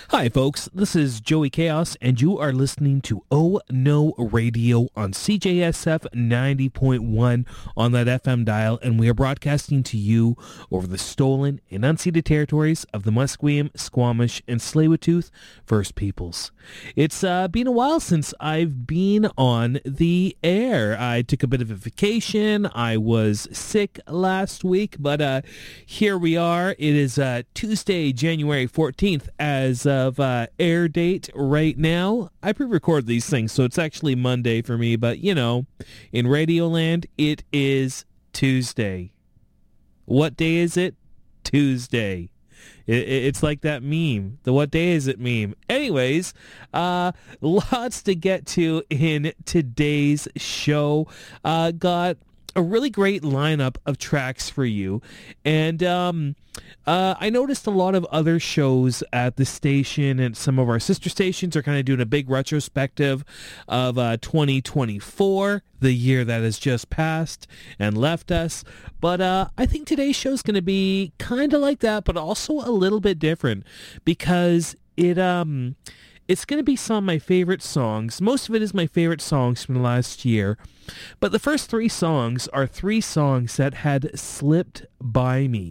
Hi, folks. This is Joey Chaos, and you are listening to Oh No Radio on CJSF 90.1 on that FM dial, and we are broadcasting to you over the stolen and unceded territories of the Musqueam, Squamish, and Tsleil-Waututh First Peoples. It's been a while since I've been on the air. I took a bit of a vacation. I was sick last week, but here we are. It is Tuesday, January 14th as of air date right now. I pre-record these things, so it's actually Monday for me, but you know, in Radioland, it is Tuesday. What day is it? Tuesday. It's like that meme, the what day is it meme. Anyways, lots to get to in today's show. Got a really great lineup of tracks for you. And I noticed a lot of other shows at the station and some of our sister stations are kind of doing a big retrospective of 2024, the year that has just passed and left us. But I think today's show is going to be kind of like that, but also a little bit different because it's going to be some of my favorite songs. Most of it is my favorite songs from the last year. But the first three songs are three songs that had slipped by me.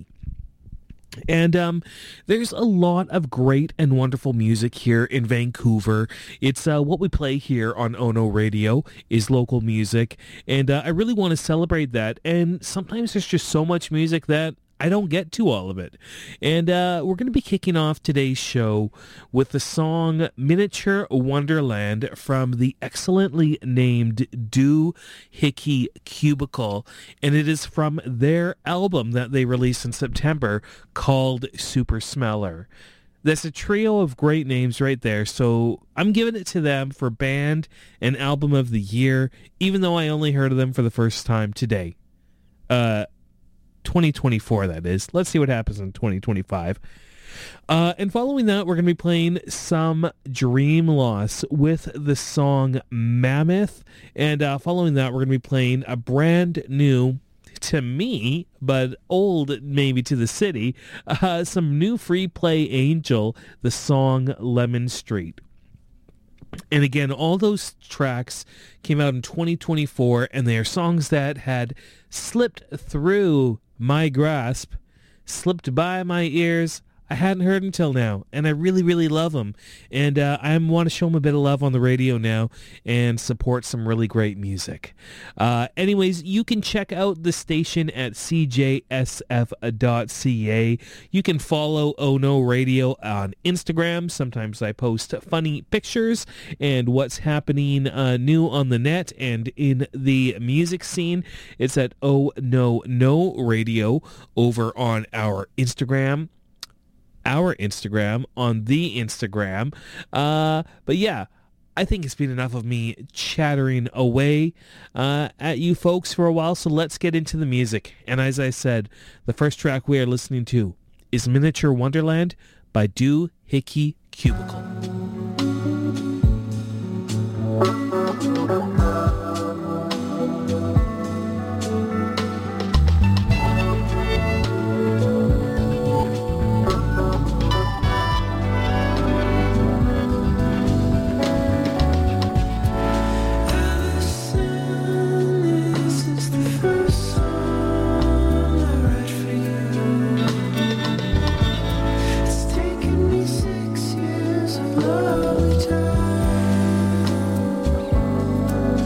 And there's a lot of great and wonderful music here in Vancouver. It's what we play here on Ono Radio is local music. And I really want to celebrate that. And sometimes there's just so much music that I don't get to all of it. And we're going to be kicking off today's show with the song Miniature Wonderland from the excellently named Doohickey Cubicle. And it is from their album that they released in September called Super Smeller. That's a trio of great names right there. So I'm giving it to them for band and album of the year, even though I only heard of them for the first time today. 2024, that is. Let's see what happens in 2025. And following that, we're going to be playing some Dream Loss with the song Mammoth. And following that, we're going to be playing a brand new, to me, but old maybe to the city, some new Free Play Angel, the song Lemon Street. And again, all those tracks came out in 2024, and they are songs that had slipped through my grasp, slipped by my ears. I hadn't heard until now, and I really, really love them. And I want to show them a bit of love on the radio now and support some really great music. Anyways, you can check out the station at cjsf.ca. You can follow Ono Radio on Instagram. Sometimes I post funny pictures and what's happening new on the net and in the music scene. It's at Oh No No Radio over on our Instagram. On the Instagram. But yeah, I think it's been enough of me chattering away at you folks for a while, so let's get into the music. And as I said, the first track we are listening to is Miniature Wonderland by Doohickey Cubicle. Love time.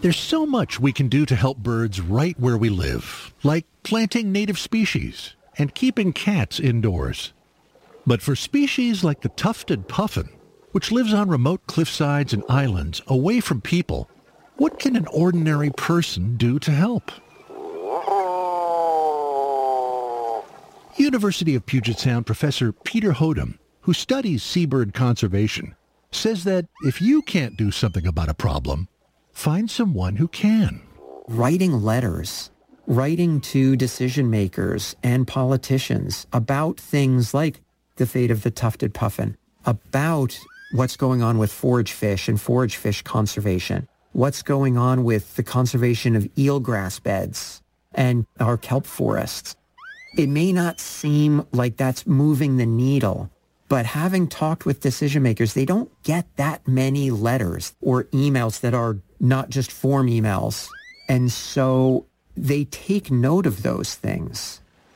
There's so much we can do to help birds right where we live, like planting native species and keeping cats indoors. But for species like the tufted puffin, which lives on remote cliffsides and islands away from people, what can an ordinary person do to help? University of Puget Sound professor Peter Hodum, who studies seabird conservation, says that if you can't do something about a problem, find someone who can. Writing letters, writing to decision makers and politicians about things like the fate of the tufted puffin, about what's going on with forage fish and forage fish conservation, what's going on with the conservation of eelgrass beds and our kelp forests. It may not seem like that's moving the needle, but having talked with decision makers, they don't get that many letters or emails that are not just form emails. And so they take note of those things.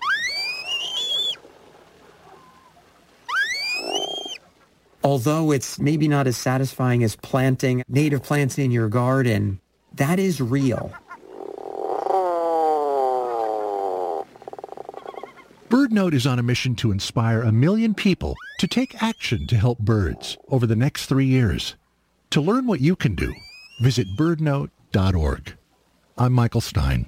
Although it's maybe not as satisfying as planting native plants in your garden, that is real. BirdNote is on a mission to inspire 1 million people to take action to help birds over the next 3 years. To learn what you can do, visit birdnote.org. I'm Michael Stein.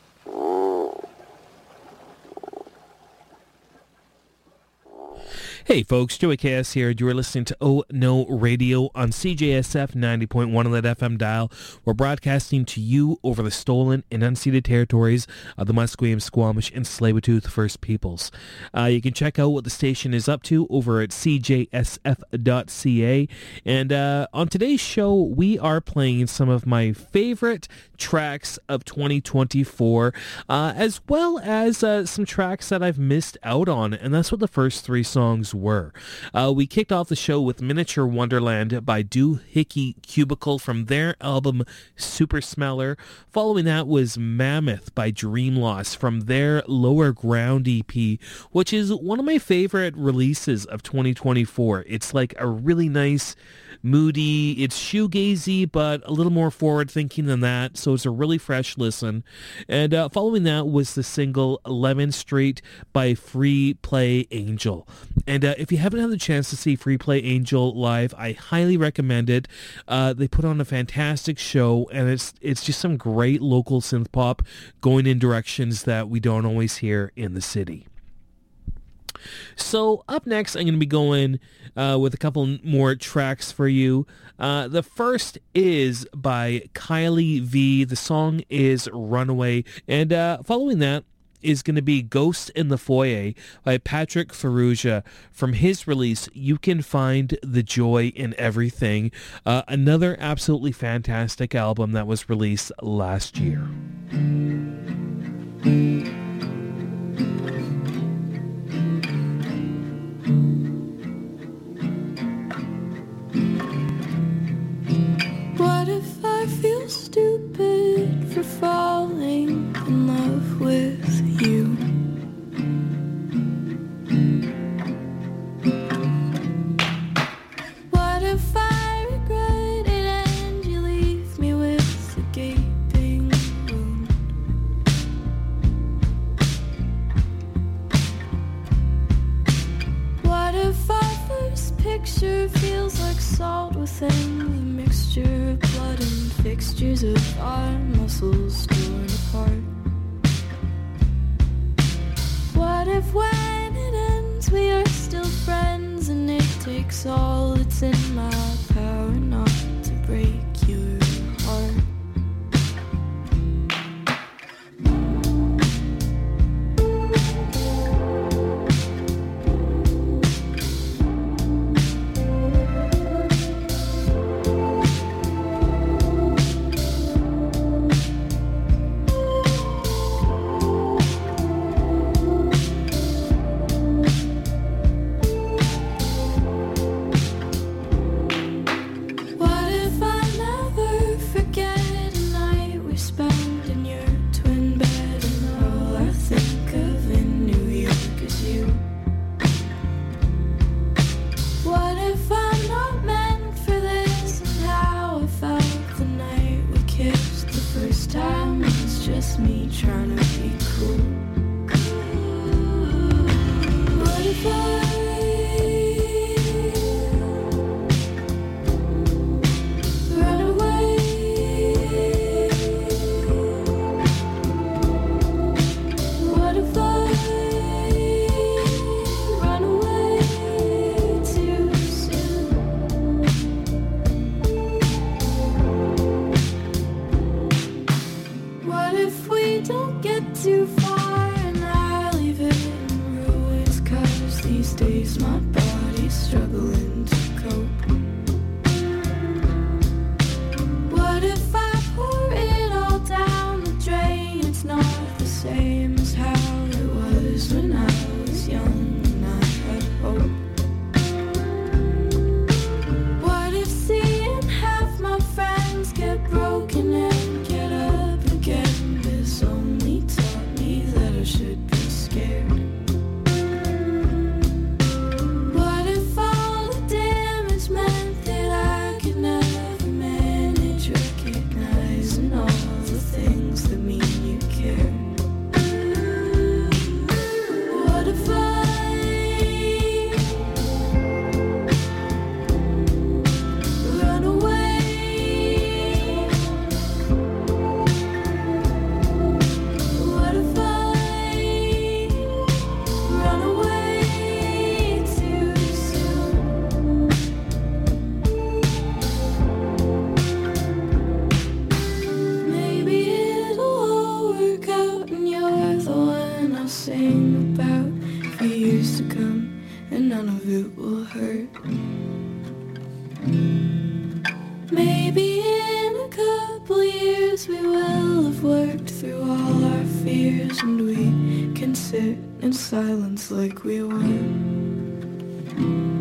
Hey folks, Joey Chaos here. You are listening to Oh No Radio on CJSF 90.1 on that FM dial. We're broadcasting to you over the stolen and unceded territories of the Musqueam, Squamish, and Tsleil-Waututh First Peoples. You can check out what the station is up to over at cjsf.ca. And on today's show, we are playing some of my favorite tracks of 2024, as well as some tracks that I've missed out on. And that's what the first 3 songs were. We kicked off the show with Miniature Wonderland by Doohickey Cubicle from their album Super Smeller. Following that was Mammoth by Dream Loss from their Lower Ground EP, which is one of my favorite releases of 2024. It's like a really nice, moody, it's shoegazy, but a little more forward-thinking than that, so it's a really fresh listen. And following that was the single Lemon Street by Free Play Angel. And if you haven't had the chance to see Free Play Angel live, I highly recommend it. They put on a fantastic show, and it's just some great local synth pop going in directions that we don't always hear in the city. So up next, I'm going to be going with a couple more tracks for you. The first is by Kylie V. The song is Runaway. And following that is going to be Ghost in the Foyer by Patrick Ferrugia. From his release, You Can Find the Joy in Everything. Another absolutely fantastic album that was released last year. What if I feel stupid for falling in love with you? What if I regret it and you leave me with a gaping wound? What if our first picture feels like salt within the mixture of blood and fixtures of our muscles torn apart? What if when it ends we are still friends and it takes all that's in my power not to break your heart? me trying to be cool. What if run away? What if run away too soon? What if we don't get too far and I leave it in ruins? 'Cause these days my body's struggling to cope. What if I pour it all down the drain? It's not the same as how it was when I was young and I had hope. What if seeing half my friends get broken and get up again? This only taught me that I should be scared. What if all the damage meant that I could never manage recognizing all the things that mean you care? What if run away? What if run away too soon? Maybe it'll all work out and you're the one I'll sing about for years to come, and none of it will hurt. Maybe in a couple years we will have worked through all our fears and we can sit in silence like we were.